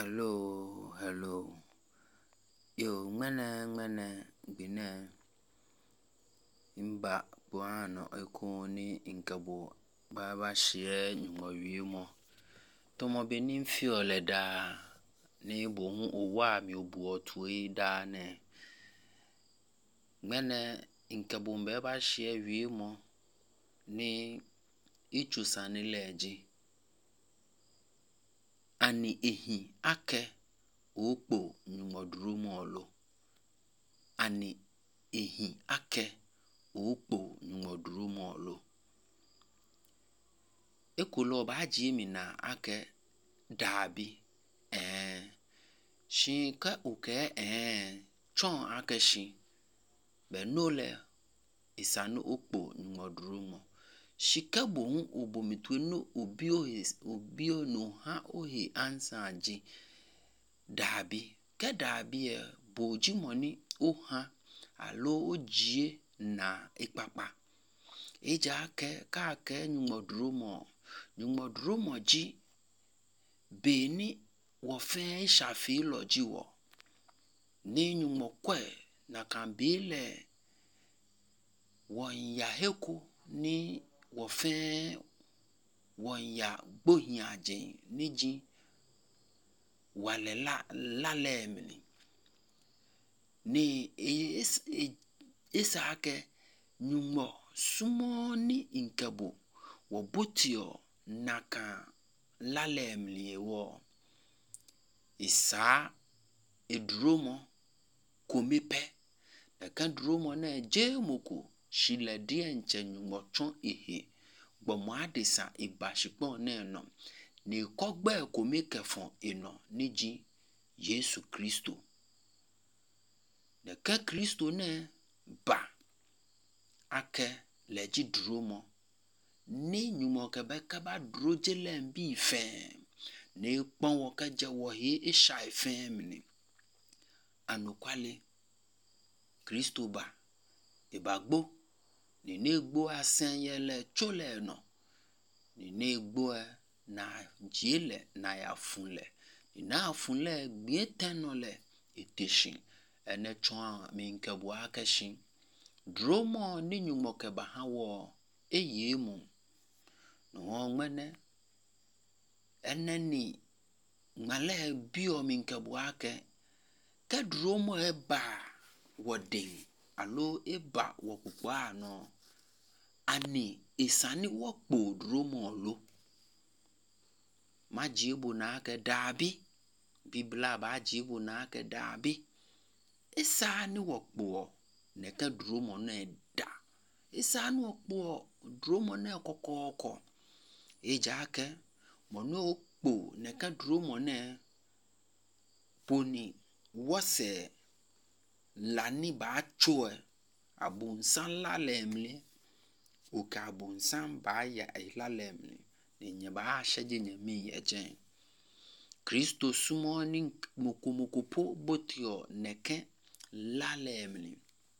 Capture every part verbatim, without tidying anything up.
Hello, hello. Yo, mene mene bine imba buano ekoni inkabo baba shie nyumo wiemo. Tomo benim fiole da ne bo hu owa mi obu otui da ne. Mene inkabo mbeba shie wiemo ni ichusani leji. Ani ehi ake okpo nyumodurumolo. Ani ehi ake okpo nyumodurumolo. Ekulo ba jimi na ake dabi. Eh. Shin ka uke eh. Chon ake shin. Be nole isanu okpo nyumodurumo. Shika bohun obomitwenu obio his obio no ha ohi ansaji dabi ke dabi e boji moni oha alo ojie na ipapa eja ke ka ke nyumodurumo nyumodurumo ji beni wo fe shafi loji wo ni nyumokwe na kambile won ya heku ni wo fe won ya gbohiaje niji wale la lalemni ni es, es, esake nyumo sumoni inkabo wo botio naka lalemni ewo isa edromo komipe na kan dromo na je moko shile die nche nyumo chon ehe gbomo adisa ibashipon na no ni kogbe komike fon eno niji Yesu Kristo. Na ka Kristo ne ba ake leji dromo ni nyumo ke be ka ba droje lembi fe ne pon wo ka je wo he isha femni anukwale Kristo ba ibagbo ni negbo asen yele chole no ni negbo na jile na ya funle ni na funle gbietenole eteshin ene chon minkebo akeshin dromo ni nyumo ke ba hawo eyemu no ngmene eneni ngale bio minkebo ake ke dromo eba wodin alo eba wokukwa no ani isani wokpo dromo lo majibu na ake dabi bibla ba jibu na ake dabi isani wokpo ne ka dromo na da isani wokpo dromo na kokoko eja ake mono okpo ne ka dromo na poni wose lani ba choe abunsan lalemle oka abunsan ba ya ilalemle ni nyeba shaje nyemi yejen Kristo sumoni mokomokopo botio neke lalemle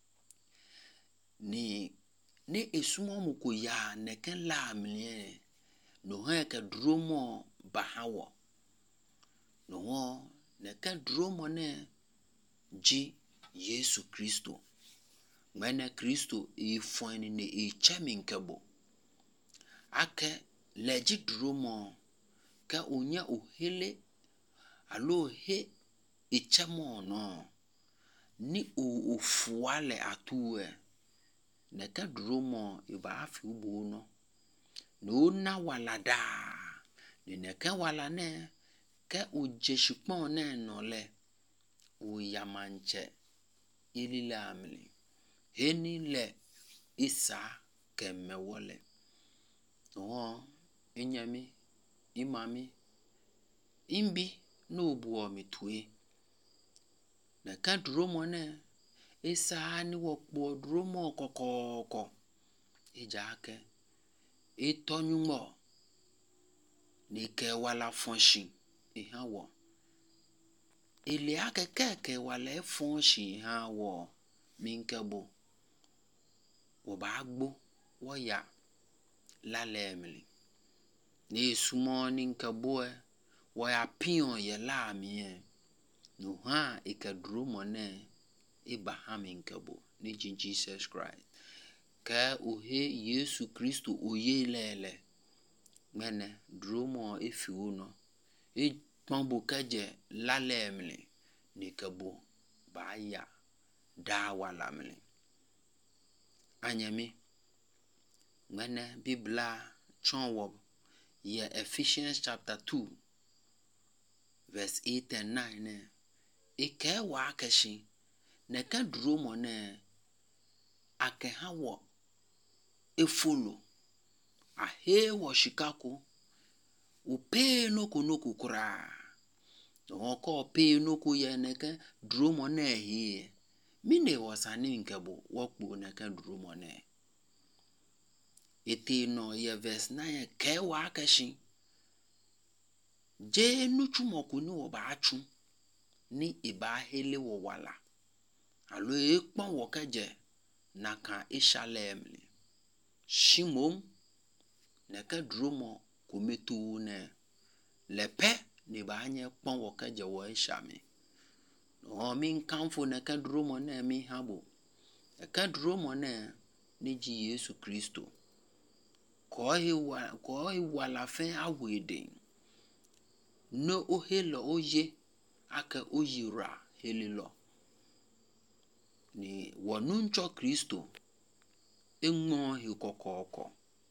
ni ne esumo moko ya neke lamle no heke dromo bahawo no ho neke dromo ne ji Yesu Kristo mwene Kristo ifoni ne icheminkebo ake leji dromo ka onya ohele alo he ichemo no ni ofuale atue neke dromo iba afi ubo no no na walada ni neke wala ne ke ojeshipon ne nole o yamanche ilila amli heni le isa kemewole no enyami imami imbi no buo mitue na ka dromo ne isa ni wokpo dromo kokoko ejake etonyumo ni ke wala fonshi ihawo ile ake keke wala fonshi hawo minkebo obagbo woya lalemli ne sumo ni nkebo wo ya pion ye la mi no ha e ka duro mo ne Abraham nkebo ni Jesus Christ ka o he Yesu Kristo oye lele mene duro mo efiwo no e pambo kaje lalemle ni kabo ba ya da wala mle anyami mene bibla chonwo ye Ephesians chapter two verse eight and nine e ke wa akashi ne ka duro mo ne ake hawo e follow a he wo shikako o pe no ko no ko kura o ko pe no ko ye ne ka duro mo ne he mi ne wasani nkebo wokpo ne ka duro mo ne ete no ye verse nine ke wa akashi je nuchu moko ni wo ba achu ni iba hele wo wala alo e pon wo kaje na kan ishalem shimom ne ka duro mo ko metu ne lepe ni ba anye pon wo kaje wo ishame no mi kanfo ne ka duro mo ne mi habo e ka duro mo ne ni ji Yesu Kristo ko he wa ko he wala fe awede no o helo oye aka oyira helilo ni wonuncho Kristo enwo hi kokoko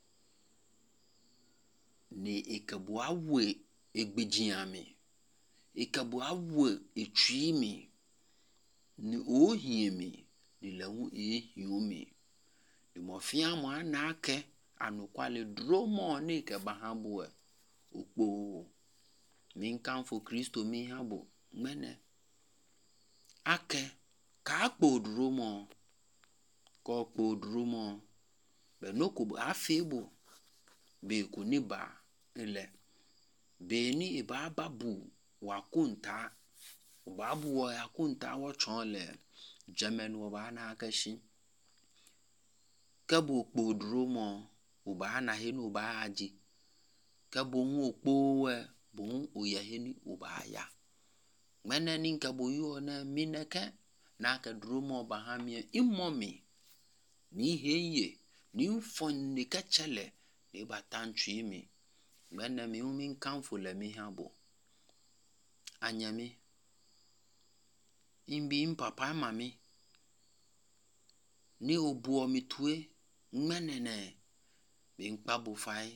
ni ikabu awe egbejiame ikabu awe etwimi ni ohiemi ni lawu ehiomi ni mofia mo anake anukwale dromo ni ke bahambo okpo min kanfo Kristo mi habo mene ake ka kpo dromo ko kpo dromo be noko afebo be kuniba ile be ni iba babu wa kunta babu wa ya kunta wo chonle jamen wo ba na akashi kabo kpo dromo uba na henu ba aji kabo nwo kpo we bon oya heni uba ya mene ni kabo yo na mineke na ka dromo ba hamie imomi ni heye ni mfon ni kachele ni batantwi mi mene mi umi kanfo le mi habo anyami imbi mpapa mami ni obuo mi tue mene ne mi nkpabo fai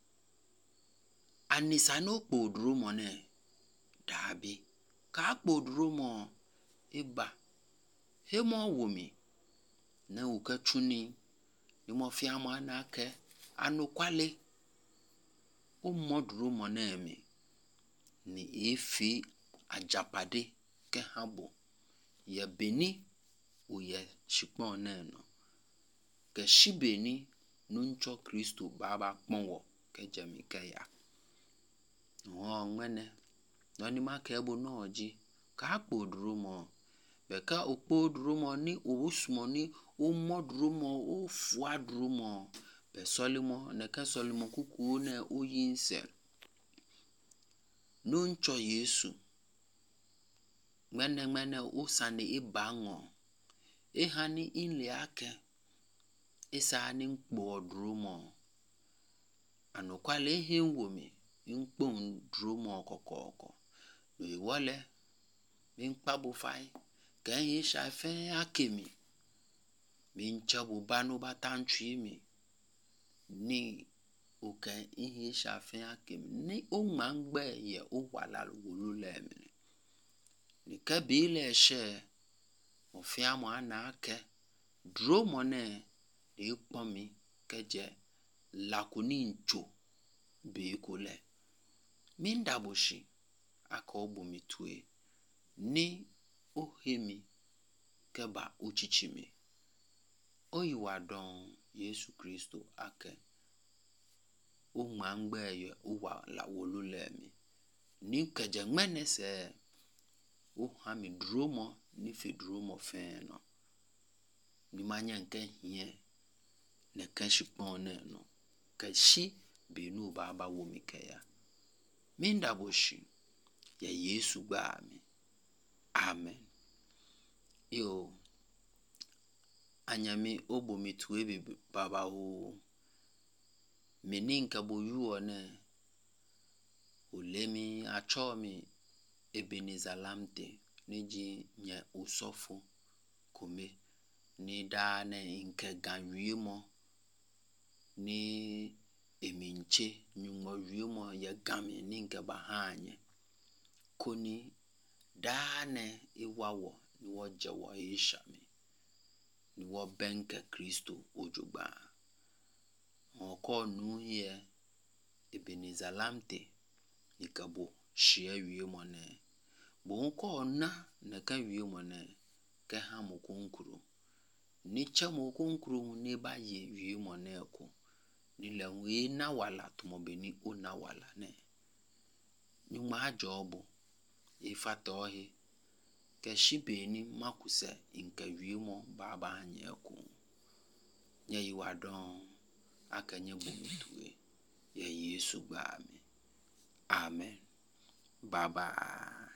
anisa no kpo dromo ne dabi ka kpo dromo iba hemo womi na ukachuni ni mo fiama na ke anu kwale o modro mo na mi ni efi ajapade ke habo ye beni o ye shipon na no ke shibeni nuncho Kristo baba ponwo ke jemi ke ya o ngene noni ma ke bo no oji ka kpo dromo be ka okpo dromo ni owusmo ni o modromo o fua dromo be solimo ne ka solimo kuku na oyinse nuncho Yesu mene mene usane ibango ehani inle ake isani nkpo dromo anukwale he nwomi nkpo dromo kokoko we wole min kpabo fai kan ye shafe akemi min chabo banu batantwi mi ni o kan ihe shafe akemi ni o mangbe ye o wala wulule mi ni kabile she o fiamo anake dromo ne de pomi keje lakuni ncho be kole min daboshi aka obo mitue ni ohemi keba uchichimi oyiwa don Yesu Kristo ake o mangbe ye o wala wulule mi ni keje mene se o hami dromo ni fe dromo fe no ni manya nke hie ne kan shipon ne no ka shi be no baba wo mi ke ya min daboshi ya Yesu gbami. Amen. Yo anyami obo mitwe baba o meninka boyu ne ulemi achomi Ebenezer Lamte neji nye usofu kome ni da ne nke ganwimo ni eminche nyumo wimo ya gami ni nke bahanye koni da ne iwawo ni wojewo ishami ni wo benke Kristo ojugba oko nu ye Ebenezer Lamte ikabo shia wimo ne bo ko na na kan wimo ne ke ha mo konkuru ni cha mo konkuru ni ba ye wimo ne ko ni la we na wala to be ni ona wala ne ni ma jobu ifatohi ke shibeni makuse inka wimo baba anye ko nye yiwadon akanye bumitue ya Yesu gbami. Amen. Baba.